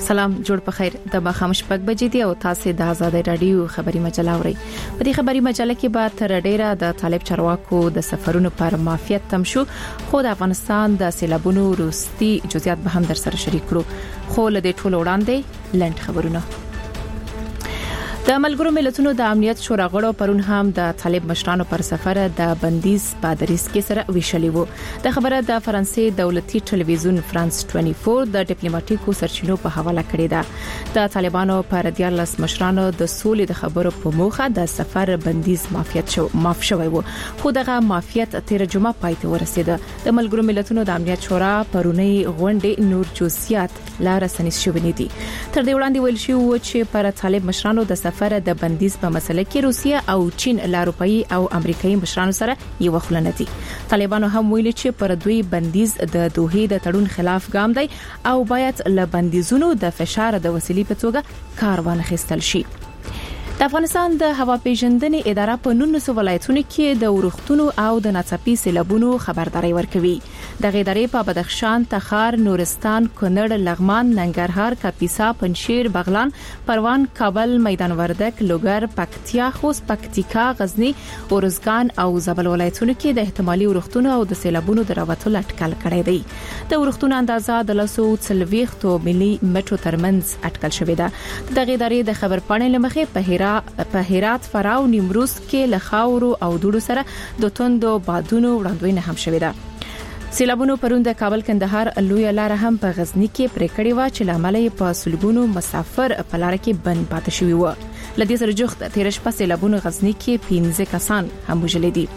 سلام جوړ په خیر د مخامش پک بجې دی او تاسو د آزاد رادیو خبري مجله اورئ. په دې خبري مجله کې به تر ډیره د طالب چارواکو د سفرونو پر معافیت تم شو، خو د افغانستان د سیلابونو وروستي جزئیات به هم در سره شریک کړو. خو له دې ټولو وړاندې لنډ خبرونه. د ملګرو ملتونو د امنیت شورا غړو پرون هم د طالب مشرانو پر سفر د بندیز په دریس کې سره ویشلې وو. د خبره د فرانسې دولتي ټلویزیون فرانس 24 د ډیپلوماټیکو سرچینو په حواله کړې ده. د طالبانو پر دیارلس مشرانو د سولې د خبرو په موخه د سفر بندیز معاف شوی وو، خو دغه معافیت تیر جمعه پای ته ورسېده. د ملګرو ملتونو د امنیت شورا پرونی غونډې نور جزئیات لاره سنیس شوې دي. تر دې وړاندې ویل شو چې پر طالب مشرانو د سفر د بندیز په مسله کې روسیه او چین له اروپאי او امریکایي مشرانو سره یو خلنه دي. طالبانو هم ویل چې پر دوی بندیز د دوه د تړون خلاف ګام دی او باید له بندیزونو د فشار د وسیلې په توګه کار وانخیستل شي. د افغانستان د هوا پیژندنې اداره په 19 ولایتونو کې د ورښتونو او د ناڅاپي سیلابونو خبرداري ورکوي. د ادارې په بدخشان، تخار، نورستان، کونړ، لغمان، ننګرهار، کاپیسا، پنجشیر، بغلان، پروان، کابل، میدان وردګ، لوګر، پکتیا، خوست، پکتیکا، غزنی، اورزګان او زابل ولایتونو کې د احتمالي ورښتونو او د سیلابونو د راوتلو اټکل کړی دی. د ورښتونو اندازه د 140 ملي مترو ترمنځ اټکل شوې ده. د ادارې د خبرپاڼې لمخې په هرات، فراه، نیمروز کې له خاورو او دوړو سره د توندو بادونو وړاندوینه هم شوې ده. سیلابونو پرون د کابل کندهار لوی لار هم په غزنی کې پرې کړې و چې لامل په سلګونو مسافر په لار کې بند پاتې شوی و. لدې سره جوخت تیر شپه سیلابونو غزنی کې 15 کسان هم وژل دي.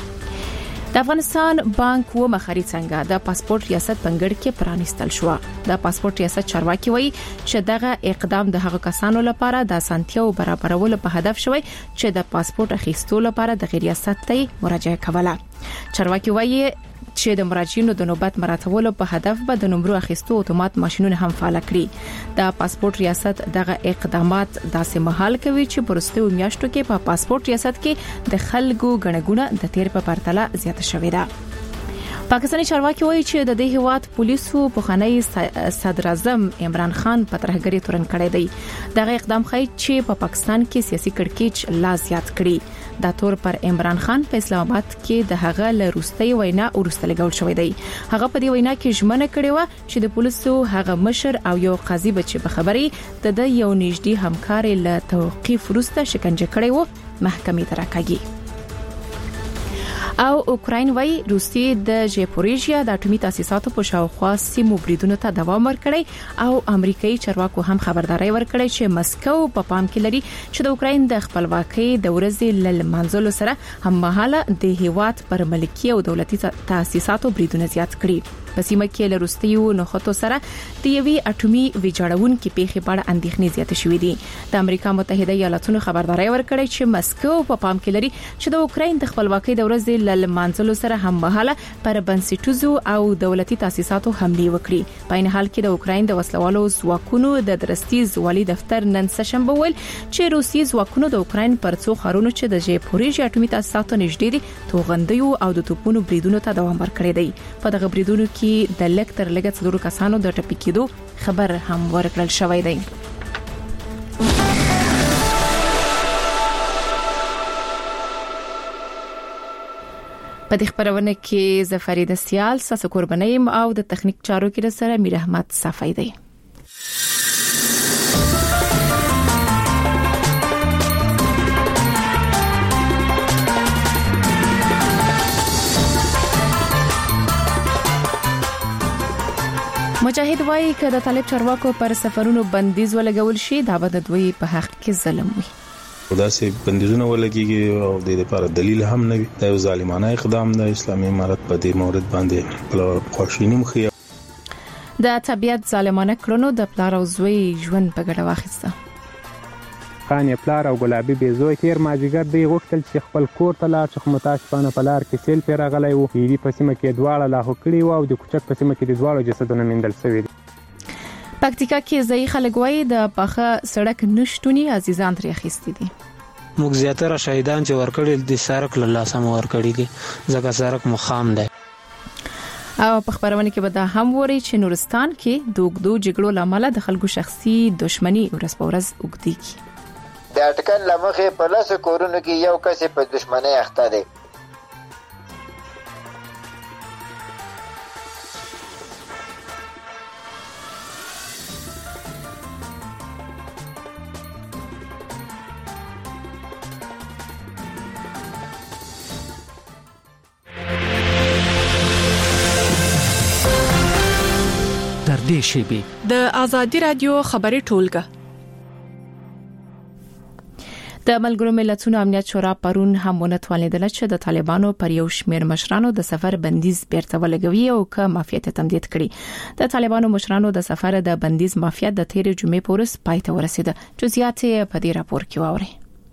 د افغانستان بانک و مخاري څنګه د پاسپورت ریاست پنګړ کې پرانیستل شو. د پاسپورت ریاست چارواکي وایي چې دغه اقدام د هغو کسانو لپاره د اسانتیاو برابرولو په هدف شوی چې د پاسپورت اخیستلو لپاره د ریاست ته مراجعه کوله. چارواکي وایي چې د مراجعینو د نوبت مراتبولو په هدف به د نمبر اخیستو اتومات ماشينونه هم فعال کړي. د پاسپورت ریاست دغه اقدامات داسې مهال کوي چې پرستو میاشتو کې په پاسپورت ریاست کې د خلکو غنګونه د تیر په پرتله زیاته شوې ده. پاکستاني چارواکي وایي چې د دې هیواد پولیسو پخوانی صدر اعظم عمران خان په ترهګری تورن کړی دی. دغه اقدام ښيي چې په پاکستان کې سیاسي کړکېچ لا زیات کړي. دا تور پر عمران خان په اسلام آباد کې د هغه له روستي وینا ورسته لګول شوې دی. هغه په دې وینا کې ژمنه کړې و چې د پولیسو هغه مشر او یو قاضي بچي په خبري د یو نږدې همکار له توقيف وروسته شکنجه کړی و محکمې ته راکاږي. او اوکراین وایي روسیه د ژپوریژیا د اټومي تاسیساتو په شاوخوا سیمو بریدونو ته دوام ورکړي او امریکایي چارواکو هم خبرداري ورکړي چې مسکو په پام کې لري چې د اوکراین د خپلواکۍ د ورځې ل منځلو سره هممهاله د هیواد پر ملکي او دولتي تاسیساتو بریدونه زیات کړي. په سیمه کې له روسیو نخښتو سره د یوې اټومي ویجاړون کې پیښې په اړه اندېښنې زیاتې شوې دي. د امریکا متحده ایالاتونو خبرداري ورکړي چې مسکو په پام کې لري چې د اوکراین د خپلواکۍ د ورځې ل منځلو سره هممهاله پر بنسټیزو او دولتي تاسیساتو حمله وکړي. په این حال کې د اوکراین د وسلوالو ځواکونو د درستیز والي دفتر نن سشنبه ویل چې روسي ځواکونو د اوکراین پر څو ښارونو چې د ژپوریژیا اټومي تاسیساتو نږدې دي توغندیو او د توپونو بریدونو ته دوام ورکړی دی. په دغه بریدونو کې د لکتر لګت څلورو کسانو د ټپي کېدو خبر هم ورکړل شوی دی. په دې خبرونه کې زفرید سیال ساسو قربانیم او د تخنیک چارو کې سره میر احمد صافی دی. مجاهد وایي چې د طالب چارواکو پر سفرونو بندیز ولګول شي دا به د دوی په حق کې ظلم وي. دا سه بندیزونه ولګيږي او د لپاره دلیل هم نه وي. دا یو ظالمانه اقدام د اسلامي امارت په دې مورد باندې په خوشینی مخې د طبيعت ظالمانه کړنو د پلار او زوی ژوند په ګډه واخیسته. خان پلار او ګلابي بيزوي تیر ماجیګر دی غوښتل چې خپل کور ته لاړ چې متاسفانه په لار کې سیل پیر غلای وو. پیری په سیمه کې دواړه لا هکړي وو او د کوچک په سیمه کې د دواړو جسدونه مندل شوی دي. پکتیکا کې ځای خلک وایي د پاخه سړک نشټونی عزیزان ترې اخیستي دي. موږ زیاتره شهیدان چې ورکړل دي سرک له لاسه مو ورکړي دي ځکه سرک مخام دی. او په خبرونه کې به دا هم وری چې نورستان کې د اوږدو جګړو لامل د خلکو شخصي دښمنۍ ورځ په ورځ اوږدېږي. د اټکل لمخې په 10 کورونو کې یو کس په دښمنۍ اخته دی. د آزادی رادیو خبري ټولګه د ملګرو ملتونو امنیت شورا پرون هم ونتوانیدل چې د طالبانو پر یو شمېر مشرانو د سفر بندیز بیرته ولګوي او که مافیات تمدید کړي. د طالبانو مشرانو د سفر د بندیز مافیات د تیر جمعې پورس پای ته ورسید. جزئیات په دې راپور کې واوري.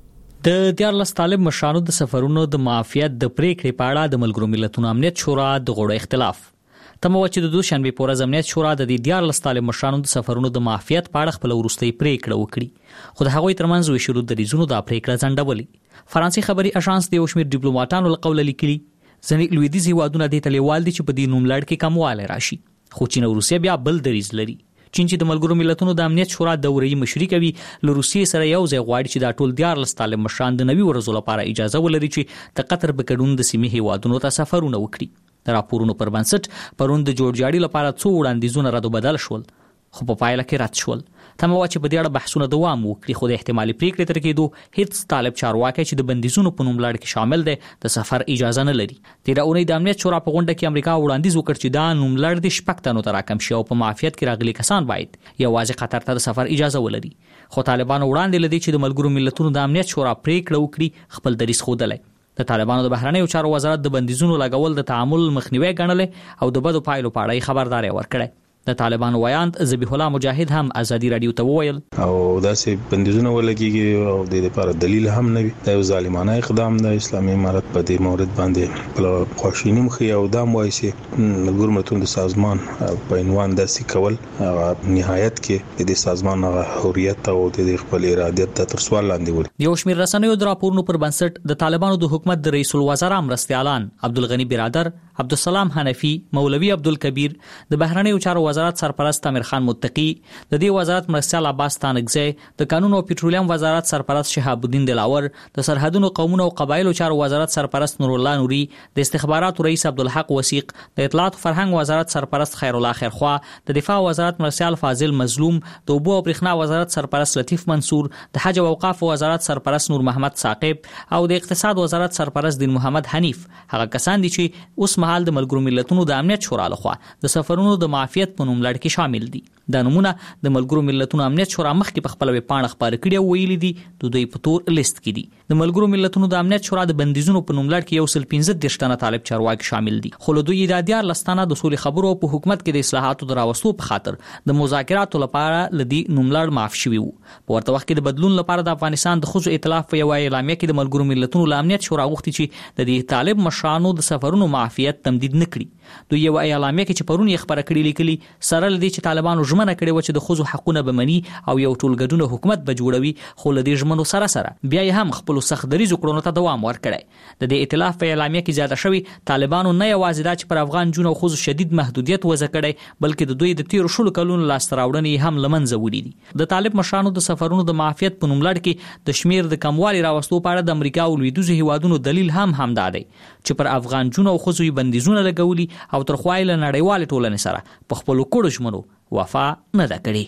د 14 طالب مشرانو د سفرونو د مافیات د پریکړې په اړه د ملګرو ملتونو امنیت شورا د غړو اختلاف تمه و چې د دوشنبه په ورځ امنیت شورا د 14 طالب مشرانو د سفرونو د مافیات په اړه خپل وروستي پریکړه وکړي، خو د هغوی ترمنځ وشلو د ریزونو د پریکړه ځنډولې. فرانسې خبري اژانس د یو شمېر ډیپلوماټانو له قوله لیکلي ځینې لویدیځ هیوادونه د تلیوال دي چې په دې نوملړ کې کمواله راشي، خو چین او روسیه بیا بل دریز لري. چین چې د ملګرو ملتونو د امنیت شورا دوري مشري کوي، له روسیې سره یو ځای غواړي چې دا ټول 14 طالب مشران د نوي ورځو لپاره اجازه ولري چې د قطر په ګډون د سیمې هیوادونو ته سفرونه وکړي. د راپورونو پر بنسټ پرون د جوړجاړي لپاره څو وړاندیزونه رد بدل شول، خو په پایله کې رد شول. تمه و چې په دې اړه بحثونه دوام وکړي، خو د احتمالي پریکړې تر کېدو هیڅ طالب چارواکي چې د بندیزونو په نوملړ کې شامل دی د سفر اجازه نه لري. تیر اونۍ د امنیت شورا په غونډه کې امریکا وړاندیز وکړ چې دا نوملړ د شپږ تنو ته راکم شي او په معافیت کې راغلي کسان باید یوازې قطر ته د سفر اجازه ولري. خو طالبانو وړاندې لدی چې د ملګرو ملتونو د امنیت شورا پریکړه وکړي خپل دریځ ښودلی. د طالبانو د بهرنیو چارو وزارت د بندیزونو لګول د تعامل مخنیوي ګڼلې او د بدو پایلو په اړه خبرداري ورکړه. د طالبانو ویاند ذبیح الله مجاهد هم ازادي رادیو ته وویل او داسې بندیزونه ولګيږي او د لپاره دلیل هم نه وي. دا یو ظالمانه اقدام د اسلامي امارت په دې مورد باندې په خواشینی مخ یو دام وایي چې ملګرو ملتونو د سازمان په عنوان داسې کول او نهایت کې د سازمان حریت او د خپل ارادت تر سوال لاندې وړي. یو شمېر رسنیو د راپورونو پر بنسټ د طالبانو د حکومت د رئیس الوزرا مرستیالان عبدالغنی برادر، عبدالسلام حنفی، مولوی عبدالکبیر، د بهرنیو چارو وزارت سرپرست امیر خان متقی، د دې وزارت مرستیال عباس تانکزی، د قانون او پټرولیم وزارت سرپرست شهاب الدین دلاور، د سرحدونو قومونو او قبایلو چارو وزارت سرپرست نور الله نوري، د استخباراتو رئیس عبدالحق وثیق، د اطلاعات او فرهنګ وزارت سرپرست خیر الله خیرخوا، د دفاع وزارت مرستیال فاضل مظلوم، د اوبو او برېښنا وزارت سرپرست لطیف منصور، د حج او اوقاف وزارت سرپرست نور محمد ثاقب او د اقتصاد وزارت سرپرست دین محمد حنیف. هغه کسان دي چې اوس مهال د ملګرو ملتونو د امنیت شورا لخوا د سفرونو د معافیت په نوملړ کې شامل دي. دا نمونه د ملګرو ملتونو امنیت شورا مخکې په خپل ویبپاڼه خبر کړي او ویلي دي د دوی په تور لیست کې دي. د ملګرو ملتونو د امنیت شورا د بندیزونو په نوملړ کې 115 تنه طالب چارواکي شامل دي، خو له دوی د 14 تنه د سولې خبرو په حکومت کې د اصلاحاتو د راوستو په خاطر د مذاکراتو لپاره لدی نوملړ معاف شوی وو. په ورته وخت کې د بدلون لپاره د افغانستان د ښځو ائتلاف په یو اعلامیه کې د ملګرو ملتونو د امنیت شورا غوښتي چې د دې طالب مشرانو د سفرونو معافیت تمدید نکړي. دوی یو اعلامیه کې چې پرون یې خبره کړې لیکلي سره لدی چې طالبانو ژمنه کړې و چې د ښځو حقونه به مني او یو ټولګډونه حکومت به جوړوي، خو له دې ژمنو سره بیا یې هم خپل سخت دریځو کړنو ته دوام ورکړی. د دې ائتلاف په اعلامیه کې زیاته شوی طالبانو نه یوازې دا چې پر افغان جنو او ښځو شدید محدودیت وضع کړی، بلکې د دوی د تیر شلو کلونو لاسته راوړنې هم لمنځه وړي دي. د طالب مشرانو د سفرونو د معافیت په نوملړ کې د شمیر د کموالي راوستلو په اړه د امریکا او لویدیځو هیوادونو دلیل هم دا دی چې پر افغان جنو او ښځو بندیزونه لګولي او تر خوا یې له نړیوال ټولنې سره په خپل کړو ژمنو وفا نه ده کړې.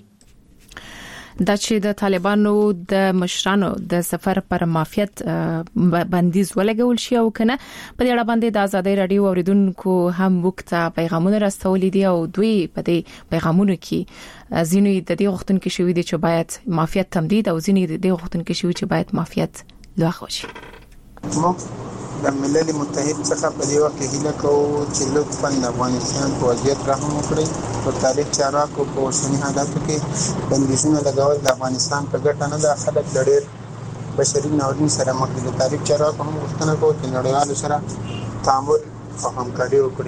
دا چې د طالبانو د مشرانو د سفر پر معافیت بندیز ولګول شي او کنه په دې اړه باندې د آزادۍ رادیو اوریدونکو هم وکړه پیغامونه راستولي دي او دوی په دې پیغامونو کې ځینې د دې غوښتنې شوې دي چې باید معافیت تمدید او ځینې د دې غوښتنې شوې چې باید معافیت لغوه شي. د ملل متحد څخه په دې وخت کې هیله کوو چې لطفاً د افغانستان په وضعیت رحم وکړي. په طالب چارواکو په اوسني حالاتو کې بندیزونه لګول د افغانستان په ګټه نه ده. خلک د ډېر بشري ناورین سره مخ دي. د طالب چارواکو هم غوښتنه کوي چې نړیوالو سره تعامل او همکاري وکړي.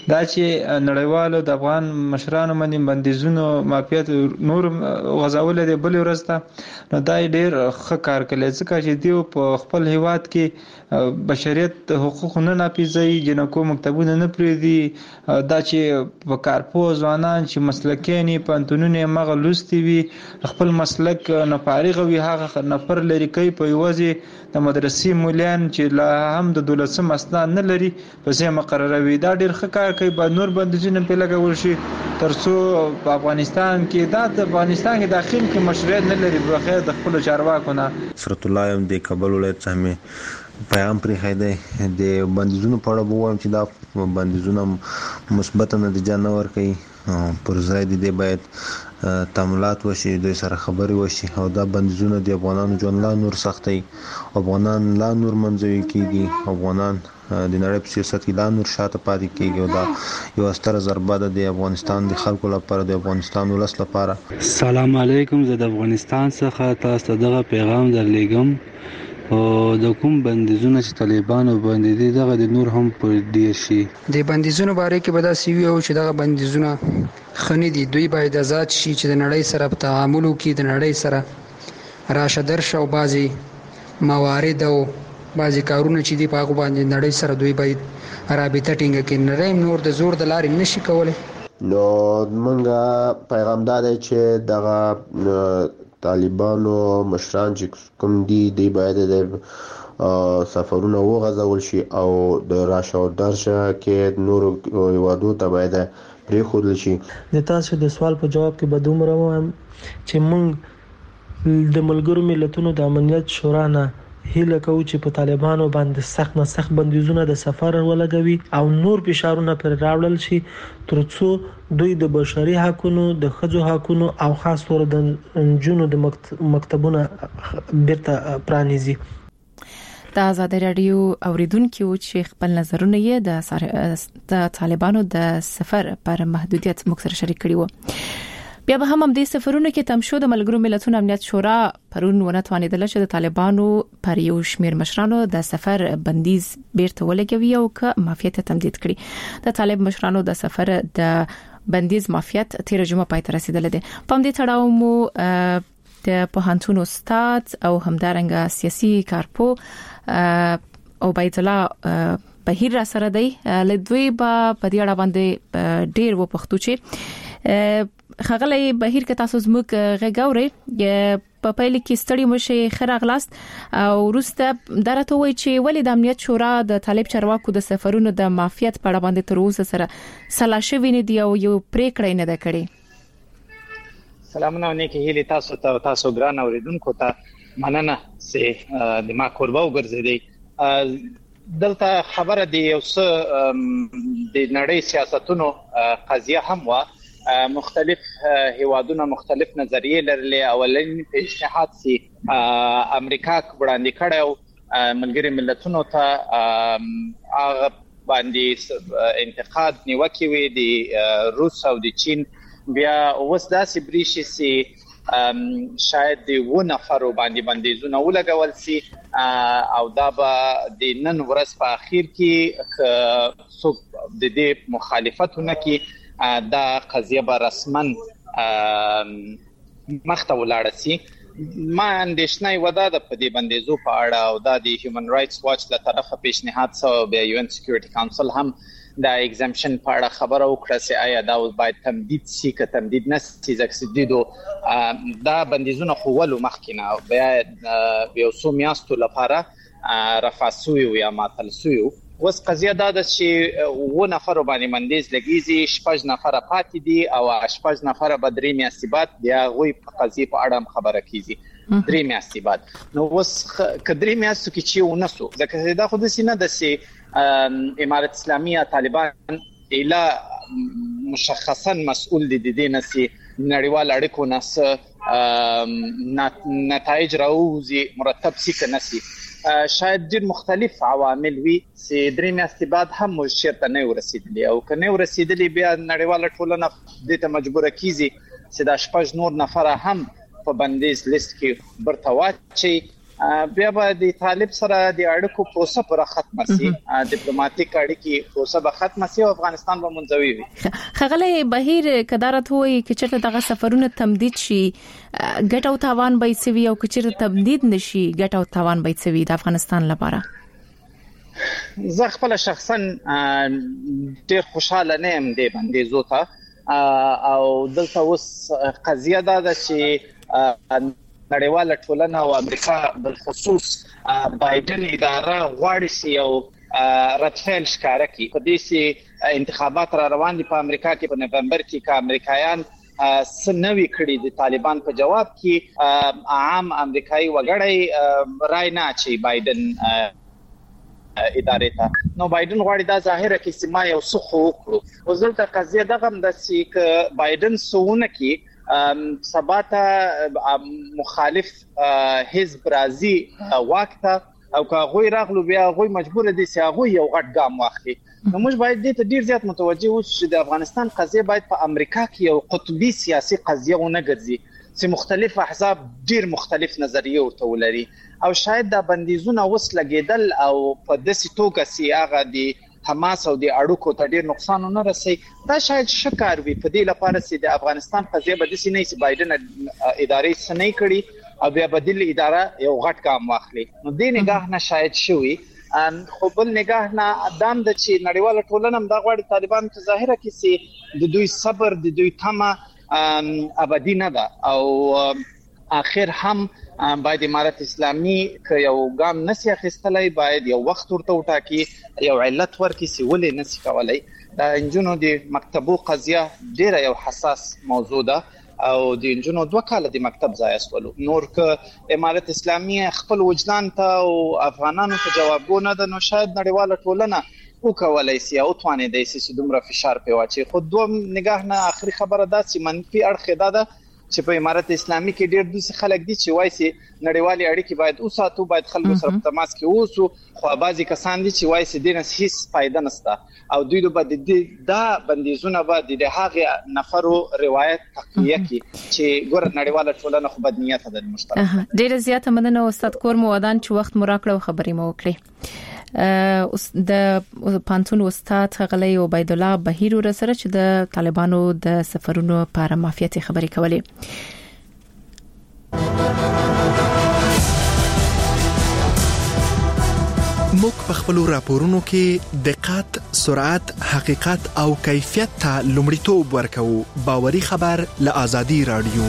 دا چې نړیوالو د افغان مشرانو باندې بندیزونو مافیات نور غزاول دي بل ورځ ته نو دا ډیر ښه کار کوي ځکه چې دیو په خپل هیواد کې بشریت حقوق نه ناپیژي جنکو مکتبونه نه پریدي دا چې په کارپو ځوانان چې مسلکینی پانتونونه مغلوستي وي خپل مسلک نه فارغ وي هغه نفر لري کوي په یوازې د مدرسې مولیان چې لا هم د دولسم اسناد نه لري په ځای مقرروي دا ډیر ښه کار کوي به نور بندیزونه په لګول شي ترڅو په افغانستان کې د افغانستان کې داخل کې مشروعیت نه لري بغیر د خپل چارواکو نه. سرت الله يم د کابل ولایت څخه پیغام پرې خیده د بندیزونو په اړه ووایم چې دا بندیزونه مثبت نتیجه نه ورکوي پر ځای دي باید تعاملات وشي دوی سره خبري وشي او دا بندیزونه د افغانانو ژوند لا نور سختي افغانان لا نور منځوي کیږي افغانان د نړۍ په سیاست کې لا نور شاته پاتې کیږي او دا یو ستره ضربه ده د افغانستان د خلکو لپاره د افغانستان ولس لپاره. سلام علیکم زه د افغانستان څخه تاسو دغه پیغام درلېږم او د کوم بندیزونه چې طالبانو باندې دي دغه د نور هم پر ډیر شي د بندیزونو باره کې به دا سی وي او چې دغه بندیزونه خني دي دوی باید آزاد شي چې د نړۍ سره په تعامل وکړي د نړۍ سره راشه درشه او بعضي موارد او بعضي کارونه چې دي په هغه باندې نړۍ سره دوی باید رابطه ټینګه کړي نړۍ نور د زور د لارې نشي کولای. نو منګه پیغام دا دی چې دغه طالبانو مشران چې کوم دي باید د سفرونه وغځول شي او د راشه او درشه کې نور هیوادو ته باید پرېښودل شي. د تاسو د سوال په جواب کې به دومره وایم چې موږ د ملګرو ملتونو د امنیت شورا نه هیله کوو چې په طالبانو باندې سخت نه سخت بندیزونه د سفر ولګوي او نور فشارونه پر راوړل شي ترڅو دوی د بشري حقوقو د ښځو حقوقو او خاص تور د جنونو د مکتبونو بیرته پرانیزي. د آزادۍ رادیو اوریدونکو چې خپل نظرونه یې د طالبانو د سفر پر محدودیت مکسر شریک کړي وو. بیا به هم دې سفرونو کې تم شو د ملګرو ملتونو امنیت شورا پرون ونتوانیدل چې د طالبانو پر یو شمیر مشرانو د سفر بندیز بیرته ولګوي او که مافیات تمدید کړي. د طالب مشرانو د سفر د بندیز مافیات 13 جمعه پای ته رسیدل دي. په دې تړاو مو د پوهنتون استاد او همدارنګه سیاسي کارپو او بیت الله بهیر را سره دی لدوی په دې اړه باندې ډیر و پښتو چې خغلی بهیر که تاسو زموږ غږوري په پایله کې ستړي مشه خراغلاست او وروسته درته وای چې ولې د امنیت شورا د طالب چارواکو د سفرونو د مافیات په اړه باندې تر اوسه سره سلا شوی نه دی او یو پریکړه نه ده کړې. سلامونه نیکی هیله تاسو ګران اوریدونکو ته مننه چې د ما قربا وګرځیدي. دلته خبره دی یو څه د نړۍ سیاستونو قضیه هم وا مختلف هیوادونه مختلف نظریې لرلې اولین پیشنهاد سي امریکا وړاندې کړو ملګری ملتونو ته هغه باندې انتقاد نیوکې وي د روس او د چین بیا اوس داسې بریشي سي شاید د و نفرو باندې بندیزونه ولګول سي او دا به د نن ورځ په اخیر کې څوک د دې مخالفتونه کې دا قضیه به رسمن مخته ولاړ سي. ما اندېښنه ودا د په دې بندیزو په اړه او دا د هیومن رائټس واچ له طرفه پیشنهاد سو بیا یو ان سکیورټي کونسل هم دا ایگزمپشن په اړه خبره وکړه چې آیا دا باید تمدید سي که تمدید نه سي ځکه دا بندیزونه خو ولو مخکینه بیا یو څو میاشتو لپاره رفاسوي یا ماتلسوي. اوس قضیه دا ده چې و نفر باندې بندیز لګیږي 6 نفر پاتې دي او 6 نفر به 3 میاشتې بعد بیا غوي په قضیه په اړه خبره کیږي 3 میاشتې بعد. نو اوس کدرې میاشتو کې چې ونسو ځکه دا خو د سینه د سي امارت اسلامي طالبان اله مشخصا مسؤل دي د دې نسي نړیوال اړیکو نس نتایج راوځي مرتب سي کنسي شاید ډیر مختلف عوامل وي چې 3 میاشتې بعد هم شرط نه ورسېدلی او کنه ورسېدلی بیا نړیواله ټولنه د ته مجبوره کیږي چې دا 6 نور نفر هم په بندیز لیست کې برته واچي بیا به د طالب سره د اړیکو پروسه پر ختمه سي ډیپلوماټیک اړیکې پروسه به ختمه سي او افغانستان به منځوي وي. خغله بهیر کدارت وي چې چرته دغه سفرونه تمدید شي ګټ او تاوان به سوي او چې تمدید نشي ګټ او تاوان به سوي د افغانستان لپاره. زه خپل شخصا ډیر خوشاله نه يم د بندیزو ته او دلته اوس قضیه ده چې نړیواله ټولنه او امریکا بل خصوص بایدن اداره غواړي چې یو راتفیل ښکاره کړي په دې چې انتخابات را روان دي په امریکا کې په نومبر کې که امریکایان سنوي کړي د طالبان په جواب کې عام امریکایي وګړي رای نه اچي بایدن ادارې ته. نو بایدن غواړي دا ظاهره کړي چې ما یو څه خو وکړو. اوس دلته قضیه دغه هم ده چې بایدن سونه کې سباته مخالف حزب راځي واکته او که غوي راغلو بیا غوي مجبور دي چې هغه یو غټ ګام واخلي. نو موږ باید دې ته ډیر زیات متوجه اوسو چې د افغانستان قضیه باید په امریکا کې یو قطبي سیاسي قضیه ونه ګرځي چې مختلف احزاب ډیر مختلف نظریه ورته ولري او شاید دا بندیزونه وس لګیدل او په داسې توګه چې هغه دی حماس او د اړوکو ته ډیر نقصان نه رسي. دا شاید شکار وي په دې لپاره چې د افغانستان قضیه به د سینې چې بایدن ادارې سنې کړي او بیا بدیل اداره یو غټ کام واخلي. نو دې نگاه نه شاید شوي خو بل نگاه نه دام د چې نړیواله ټولنه هم دا غواړي طالبان ته ظاهره کړي چې د دوی صبر د دوی تمه ابدي نه ده او اخر هم باید امارت اسلامي که یو ګام نسی اخیستلای باید یو وخت ورته وټاکي یو علت ورکړي چې ولې نسی کولای. دا انجونو د مکتبو قضیه ډیره یو حساس موضوع ده او د انجونو 2 کال د مکتب ځای استولو نور که امارت اسلامي خپل وجدان ته او افغانانو ته جوابونه ده نو شاید نړیواله ټولنه وکولای شي او توانې د سې دومره فشار په واچي. خو دوه نگاه نه اخري خبره ده چې منفي اړخ ده چې په امارت اسلامي کې ډېر دوی خلک دي چې وایي چې نړیوالې اړیکې باید اوساتو باید خلکو سره په تماس کې اوسو خو بعضی کسان دي چې وایي چې دینه هیڅ فائدہ نشته او دوی د دا بندیزونه به د هغه نفرو روایت تقویه کې چې ګور نړیواله ټولنه خو بد نیت ده مشترک. ډېر زیاته مننه استاد کور مو ودان چې وخت مو راکړو خبرې مو وکړې. د پانتون استاد غلی عبید الله بهیر سره چې د طالبانو د سفرونو پر مافیات خبرې کولې. موږ په خپل راپورونو کې دقت، سرعت، حقیقت او کیفیت ته لومړیتوب ورکوو. باوري خبر له آزادي رادیو.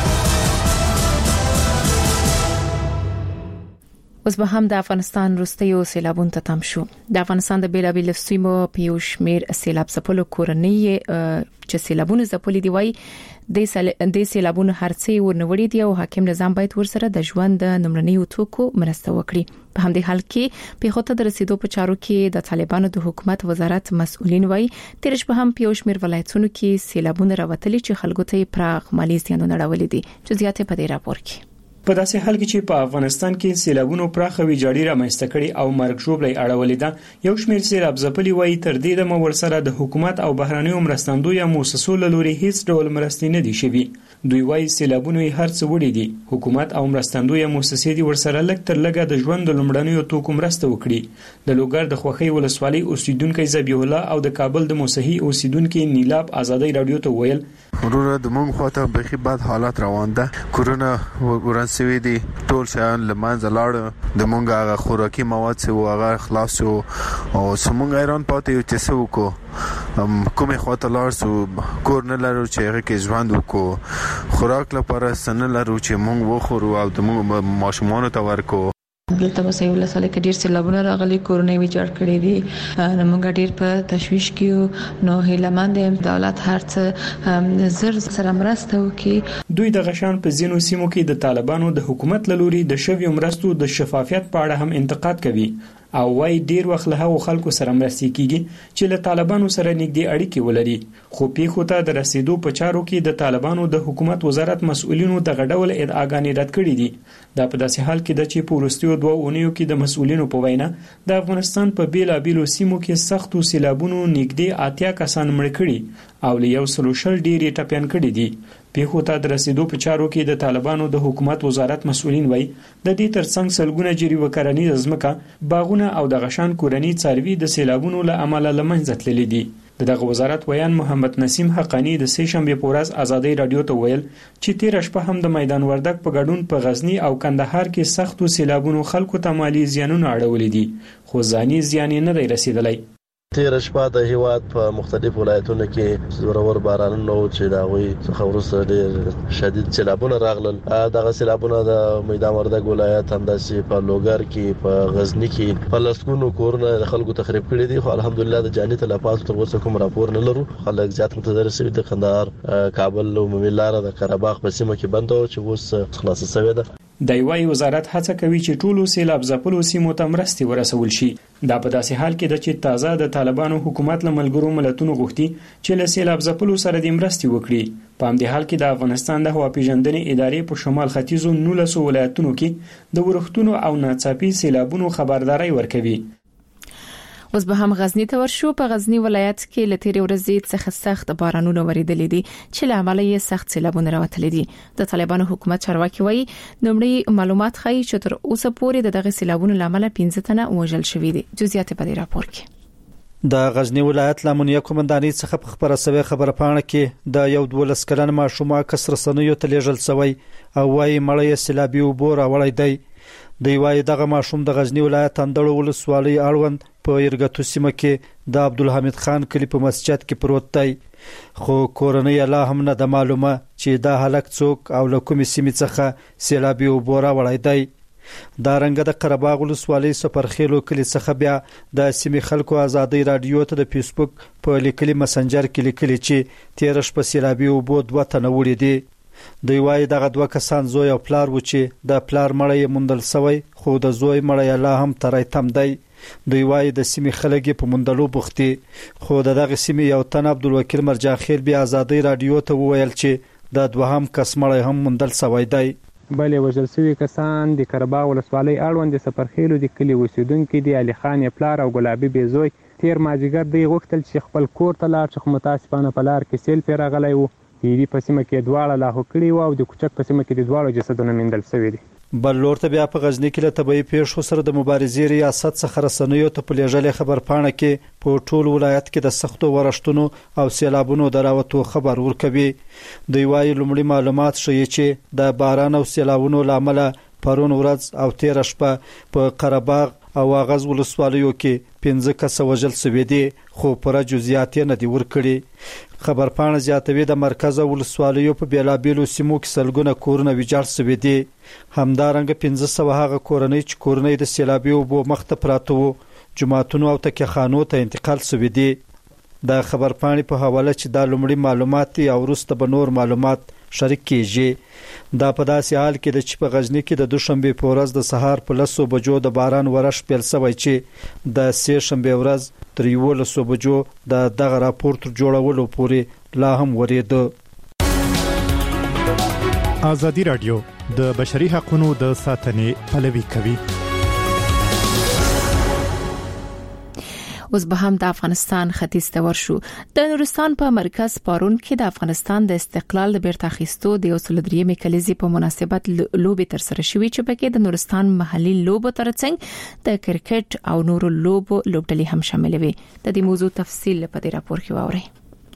اوس به هم د افغانستان وروستیو سیلابونو ته تم شو. د افغانستان د بیلابیل سیمو په یو شمیر سیلاب ځپلو کورنۍ چې سیلابونو ځپلې دی وای د سیلابونو هرڅه ورنوړي دی او حاکم نظام باید ورسره د ژوند د نمرنیو توکو مرسته وکړي. په همدې حال کې په خوته د رسیدو په چارو کې د طالبانو د حکومت وزارت مسؤلین وای ترش په هم په یو شمیر ولایتونو کې سیلابونه راوتلي چې خلکو ته پراخ مالی زیانونه راولي دي. چې زیاته په دې راپور کې په داسې حال کې چې په افغانستان کې سیلابونو پراخه ویجاړي رامنځته کړي او مرګ ژوبلې اړولې ده. یو شمېر سیلاب ځپلي وایي تر دې د ورسره د حکومت او بهرانیو مرستندوی مؤسسو له لوري هیڅ ډول مرستې نه دي شوي. دوی وایي سیلابونو یې هر څه وړي دي. حکومت او مرستندوی مؤسسې دي ورسره لږ تر لږه د ژوند د لومړنیو توکو مرسته وکړي. د لوګر د خوخي ولسوالۍ اوسیدونکو ذبیح الله او د کابل د موسهي اوسیدونکو نیلاب آزادۍ رادیو ته ویل ورونه د مونږ خواته بخي بد حالات روان ده. کورونا ورنسوي دي ټول شان لمانځه لاړ د مونږ هغه خوراکي مواد چې هغه خلاص او سمونږ ایران پاتې یو چې سوکو کومه خواته لاړ سو کور نه لرو چې هغه کې ژوند وکړو خوراک لپاره سن لرو چې مونږ وخورو او د مونږ ماشومان ته ورکو. دلته وسې ولساله کې ډیر سیلابونه راغلي کورونه ویجاړ کړي دي. موږ ډیر په تشویش کې نو هیلمند دولت هرڅ زر سره مرسته وکړي. دوی د غشان په زینو سیمو کې د طالبانو د حکومت لوري د شوی مرستو د شفافیت په اړه هم انتقاد کوي او وايي ډیر وخت له هغو خلکو سره مرستې کیږي چې له طالبانو سره نږدې اړیکې ولري. خو پیښو ته د رسیدو په چارو کې د طالبانو د حکومت وزارت مسؤلینو د غډول ادعاګانې رد کړې دي. دا په داسې حال کې د چې په ورستیو 2 اونیو کې د مسؤلینو په وینا د افغانستان په بیلابیلو سیمو کې سختو سیلابونو نږدې 80 کسان مړ کړي او له 100 ډیری ټپيان کړي دي. پیښو ته د رسیدو په چارو کې د طالبانو د حکومت وزارت مسؤلین وایي د دې ترڅنګ سلګونه جری وکرنی ځمکه باغونه او د غشان کورنی څاروي د سیلابونو له امله لمنځه تللي دي. دغه وزارت ویان محمد نسیم حقانی د سه شنبه په ورځ ازادي رادیو ته ویل چې 13 شپه هم د میدان وردګ په ګډون په غزنی او کندهار کې سختو سیلابونو خلکو ته مالی زیانونه اړولې دي خو ځاني زیان نه دی رسیدلی. 13 شپه د هیواد په مختلف ولایتونو کې زورور بارانونه او چې دا وي څخه ورسره ډېر شدید سیلابونه راغلل. دغه سیلابونه د میدان وردګ ولایت همداسې په لوګر کې په غزنی کې په لسګونو کورونه د خلکو تخریب کړي دي خو الحمدلله د جاني تلفات تر اوسه کوم راپور نه لرو. خلک زیات متضرر شوي د قندهار کابل او عمومي لار د قرهباغ په سیمه کې بند او چې اوس خلاص شوی ده. د یوای وزارت هڅه کوي چې ټولو سیلاب ځپلو سیمو ته مرستې ورسول شي. دا په داسې حال کې د چې تازه د طالبانو حکومت له ملګرو ملتونو غوښتي چې له سیلاب ځپلو سره د مرستې وکړي. په همدې حال کې د افغانستان د هوا پیژندنې ادارې په شمال ختیځو 19 ولایتونو کې د ورښتونو او ناڅاپي سیلابونو خبرداري ورکوي. اوس به هم غزنی ته ورشو. په غزنی ولایت کې لتیري ورځې څخه سخت بارانونه وریدلې دي چې له امله یې سخت سیلابونه راوتلي دي. د طالبانو حکومت چارواکي وایي نومړي معلومات ښیي چې تر اوسه پورې دغه سیلابونو له امله 15 تنه وژل شوي دي. جزئیات په دې راپور کې. د غزنی ولایت لامنیه قومندانۍ څخه په خبره سوي خبره پاڼه کې د یو 12 کلن ماشوم کسر سنوي ته لیږل شوی او وايي مړی سیلابي وبور وړی دی. د وايي دغه ماشوم د غزنی ولایت اندړو ولسوالۍ اړوند په یرګتو سیمه کې د عبدالحمید خان کلی په مسجد کې پروت دی خو کورنۍ لا هم نه د معلومه چې دا هلک څوک او له کومې سیمې څخه سیلابي وبور وړی دی. دا رنګه د قرهباغ ولسوالۍ سفرخیلو کلی څخه بیا د سیمې خلکو ازادي رادیو ته د فیسبوک په لیکلي مسنجر کې لیکلي چې 13 شپه سیلابي وبور 2 تنه وړي دي. دوی وايي دغه 2 کسان زوی او پلار و چې د پلار مړی موندل شوی خو د زوی مړی لا هم ترای تم دی. دوی وايي د سیمې خلک په موندلو بوختي خو دغه سیمې یو تن عبدالوکیل مرجاخیل بیا ازادي رادیو ته وویل چې د دوهم کس مړی هم موندل شوی دی. بلې وژل شوي کسان د قرهباغ ولسوالۍ اړوند د سفرخیلو د کلي اوسیدونکي دي. علي خان پلار او ګلابي بیزوی تیر مازدیګر دوی غوښتل چې خپل کور ته لاړ چې متاسفانه په لار کې سیل پرې راغلی و. پیری په سیمه کې دواړه لاهو کړي و او د کوچک په سیمه کې د دواړو جسدونه موندل شوي دي. بل لور ته بیا په غزنی کې له طبيعي پیښو سره د مبارزې ریاست څخه رسنیو ته په لیږلې خبر پاڼه کې په ټول ولایت کې د سختو ورښتونو او سیلابونو دراوتو خبر ورکوي. دوی وايي لومړی معلومات ښیي چې د باران او سیلابونو لامل پرون ورځ او 13 شپه په قرهباغ او اغاز ولسوالیو کې 15 کس وژل شوي دي خو پر جزئیات نه دي ورکړي. خبر پاڼه زیاتوي د مرکز ولسوالیو په بیلابیلو سیمو کې سلګونه کورونه ویجاړ شوي دي. همدارنګه 1500 هغه کورنۍ چې کورنۍ د سیلابي وبو مخته پراته وو جماعتونو او تکخانو ته انتقال شوي دي. د خبر پاڼې په حواله چې دا لومړی معلومات دي او وروسته به نور معلومات شریک کیږي. دا په داسې حال کې د چې په غزنی کې د دوشنبه په ورځ د سهار په 10 بجو د باران ورش پیل شوی چې د سه شنبه ورځ تر 11 بجو د دغه راپورټ جوړولو پورې لا هم ورېده. ازادي رادیو د بشري حقوقو د ساتنې پلوي کوي. اوس به هم د افغانستان ختیځ ته ورشو. د نورستان په مرکز پارون کې د افغانستان د استقلال د بیرته اخیستو د 103 کلیزې په مناسبت لوبې تر سره شوې چې پکې د نورستان محلي لوبو ترڅنګ د کرکټ او نورو لوبو لوبډلې هم شامل وي. د دې موضوع تفصیل په دې راپور کې واورئ.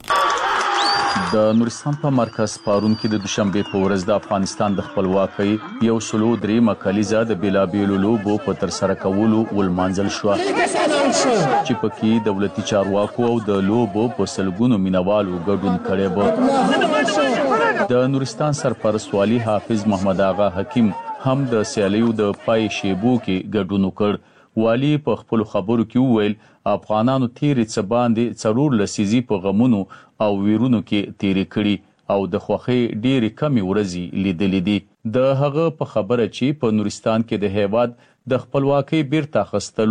د نورستان په مرکز پارون کې د دوشنبه په ورځ د افغانستان د خپلواکۍ 103 کلیزه د بیلابیلو لوبو په تر سره کولو ولمانځل شو چې پکې دولتي چارواکو او د لوبو په سلګونو مینوالو ګډون کړي وو. د نورستان سرپرست والی حافظ محمد آغا حکیم هم د سیالیو د پای شیبو کې ګډون وکړ. والی په خپل خبرو کې وویل افغانانو تیرې څه باندې څلور لسیزې په غمونو او ویرونو کې تیرې کړي او د خوښۍ ډېرې کمې ورځې لیدلې دي. د هغه په خبره چې په نورستان کې د هیواد د خپلواکۍ بیرته اخیستلو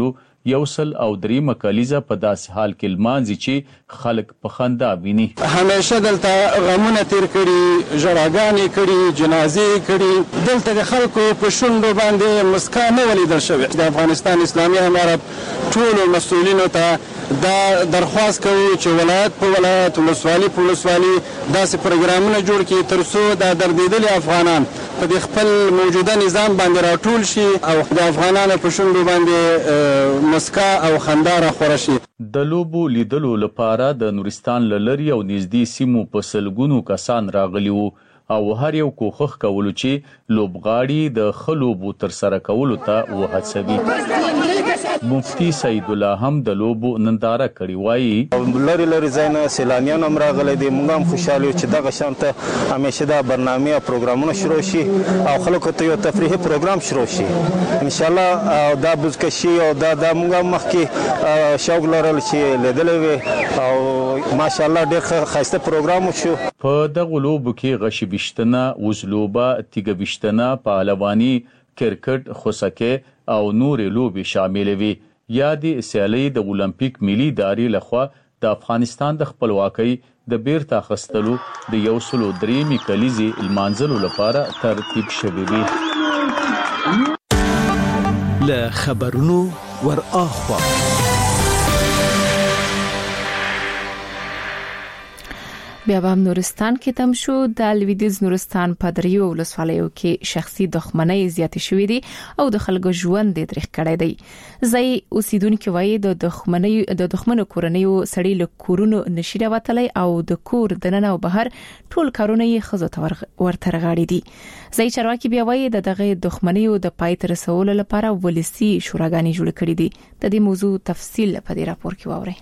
103 کلیزه په داسې حال کې لمانځي چې خلک په خندا ویني. همیشه دلته غمونه تیر کړي، ژړاګانې کړي، جنازې کړي، دلته د خلکو په شونډو باندې مسکا نه ولیدل شوې. د افغانستان اسلامي امارت ټولو مسؤلینو ته دا درخواست کوي چې ولایت په ولایت، ولسوالي په ولسوالي داسې پروګرامونه جوړ کړي تر څو دا دردېدلي افغانان په دې خپل موجوده نظام باندې راټول شي او د افغانانو په شونډو باندې مسکا او خندا راخوره شي. د لوبو لیدلو لپاره د نورستان له لرې او نږدې سیمو په سلګونو کسان راغلي وو او هر یو کوښښ کولو چې لوبغاړي د ښه لوبو ترسره کولو ته وهڅوي. مفتي سید الله هم د لوبو ننداره کړې وایي لري ځایونه سیلانیان هم راغلي دي. موږ هم خوشاله یو چې دغه شانته همیشه دا برنامه او پروګرامونه شروع شي او خلکو ته یو تفریحي پروګرام شروع شي ان شاء الله. او دا بزکشي او دا موږ مخکې شوق لرل چې لیدلې وي او ماشاءالله ډېر ښایسته پروګرام وشو. په دغه لوبو کې غشي بشتنه، وزلوبه، تیګه بشتنه، پهلواني، کرکټ، خوسکه او نورې لوبې شامل وي. یادې سیالۍ د اولمپیک ملي ادارې لخوا د افغانستان د خپلواکۍ د بیرته اخیستلو د 103 کلیزې لمانځلو لپاره ترتیب شوې وي. له خبرونو ور اخوا بیا به نورستان کې تم شو. د لویدیز نورستان په دریو ولسوالیو کې شخصي دښمنۍ زیاتې شوې دي او د خلکو ژوند یې تریخ کړی دی. ځای اوسیدونکو وایي د دښمنو کورنیو سړی له کورونو نشي راوتلی او د کور دننه او بهر ټول کارونه یې ښځو ته ورته رغاړي دي. ځای چارواکي بیا وایي د دغه دښمنیو د پای ته رسولو لپاره ولسي شوراګانې جوړ کړي دي. د دې موضوع تفصیل په دې راپور کې واورئ.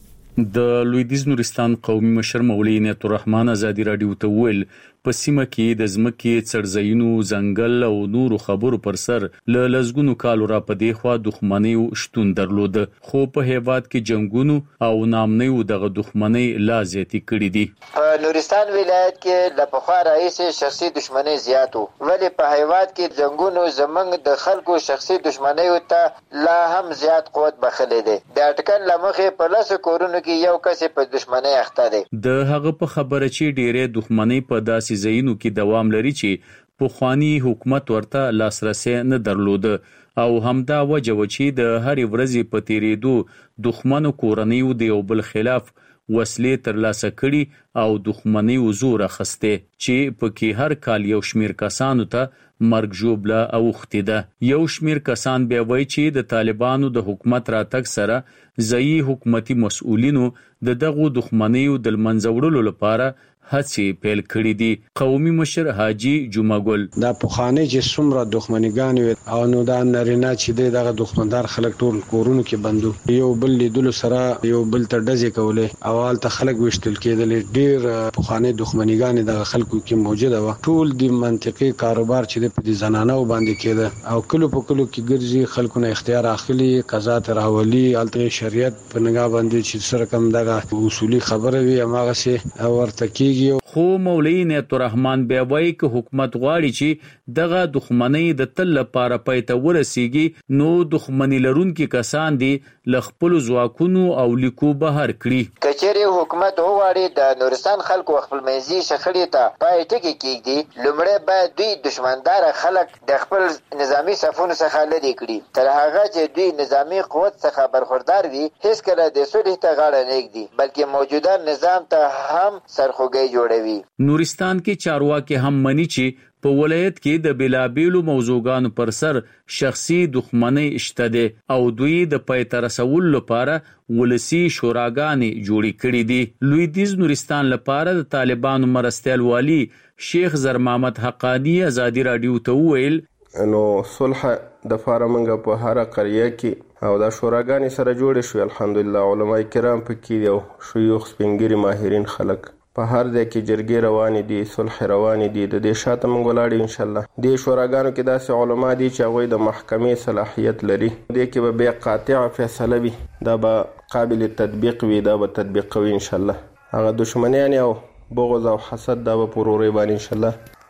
د لویدیز نورستان قومي مشر مولوي عنایت الرحمن ازادي رادیو ته ویل په سیمه کې د ځمکې څړځایونو، ځنګل او نورو خبرو پر سر له لزګونو کالو را پدې خوا دښمنۍ شتون درلود، خو په هیواد کې جنگونو او نامنیو دغه دښمنۍ لا زیاتې کړې دي. په نورستان ولایت کې له پخوا راهیسې شخصي دښمنۍ زیاتو، ولې په هیواد کې جنگونو زمنګ د خلکو شخصي دښمنۍ ته لا هم زیات قوت بخښلی دی. د اټکل له مخې په 10 کورونو کې یو کس په دښمنۍ اخته دی. د هغه په خبره چې ډېرې دښمنۍ په داسې ځایونو کې دوام لري چې پخوانی حکومت ورته لاسرسي نه درلود او همدا وجه و چې د هرې ورځې په تیریدو دښمنو کورنیو د یو بل خلاف وسلې ترلاسه کړي او دښمنۍ زور اخسته چې پکې هر کال یو شمیر کسانو ته مرګ ژوبله اوښتې ده. یو شمیر کسان بیا وایي چې د طالبانو د حکومت راتګ سره ځایي حکومتي مسؤلینو د دغو دښمنیو د منځه وړلو لپاره هڅې پیل کړې دي. قومي مشر حاجی جمعه ګل دا پخوانی چې څومره دښمنیګان او نو دا نارینه چې دغه دښمندار خلک ټول کورونو کې بندو، یو بل لیدلو سره یو بل ته ډزې کولې او حالت خلک وشتل کېدل. ډېر پخوانی دښمنیګان د خلکو کې موجوده و. ټول د منطقي کاروبار چې په دې زنانو باندې کېده او کلو په کلو کې ګرځي، خلکو نه اختیار اخلي، قضا ته راولي، الته شریعت په نگاه باندې چې سره کوم دغه اصولي خبره وي هغه سه ورته کېږي. خو مولوي عنایت الرحمن بیا وایي چې حکومت غواړي چې دغه دښمنۍ د تل لپاره پای ته ورسیږي، نو دښمنۍ لرونکي کسان دي له خپل ځواکونو او لیکو بهر کړي. کچېرې حکومت وغواړي د نورستان خلکو خپل منځي شخړې ته پای ټکی کېږدي، لومړی باید دوی دښمندار خلک د خپل نظامی صفونو څخه لرې کړي. تر هغه چې دوی نظامی قوت څخه برخوردار وي، هیڅکله د صلح ته غاړه نه ږدي، بلکې موجوده نظام ته هم سرخوږی جوړوي. نورستان کې چارواکي هم مني چې په ولایت کې د بیلابیلو موضوعاتو پر سر شخصي دښمنۍ شته دي او دوی د پای ته رسولو لپاره ولسی شوراګانې جوړې کړې دي. لویدیز نورستان لپاره د طالبانو مرستیال والی شیخ زر محمد حقانی ازادي رادیو ته ویل نو صلح د فارمنګ په هر قريه کې او د شوراګانې سره جوړې شو. الحمدلله علماء کرام پکې یو شيوخ سپینګری ماهرین خلک په هر ځای کې جرګې روانې دي، صلح روانې دي. د دې شاته موږ ولاړ ان شاء الله. د شوراګانو کې داسې علما دي چې هغوی د محکمې صلاحیت لري. دې کې به بیا قاطع فیصله وي، دا به قابل تطبیق وي، دا به تطبیق کوي ان شاء الله. هغه دشمنیان او بغض او حسد دا به پر ورې باندې ان شاء الله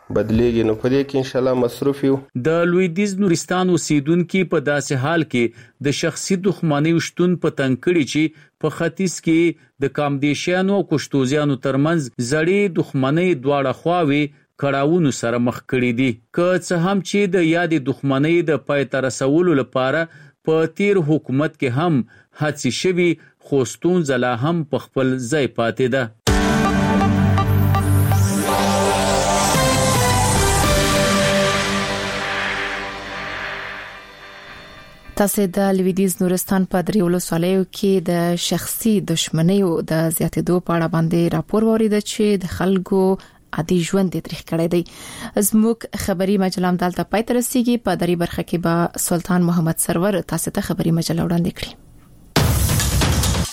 بدلیږي نو په دې کې ان شاء الله مصروف یو. د لویدیز نورستان اوسیدونکو په داسې حال کې د شخصي دښمنۍ شتون په تنګړي چې په ختیځ کې د کامدیشیانو او کشتوزیانو ترمنځ زړې دښمنۍ دواړه خواوې کړهونو سره مخ کړي دي. که څه هم چې د یادې دښمنۍ د پای ته رسولو لپاره په تیر حکومت کې هم هڅې شوي خو ستونزه لا هم په خپل ځای پاتې ده. تاسو د لویدیز نورستان په درې ولسوالیو کې د شخصي دښمنیو د زیاتېدو په اړه باندې راپور ورید چې د خلکو عادي ژوند د تاریخ کړی دی. زموږ خبري مجله هم دلته پای ته رسیدي. په درې برخه کې به سلطان محمد سرور تاسو ته خبري مجله وړاندې کړي.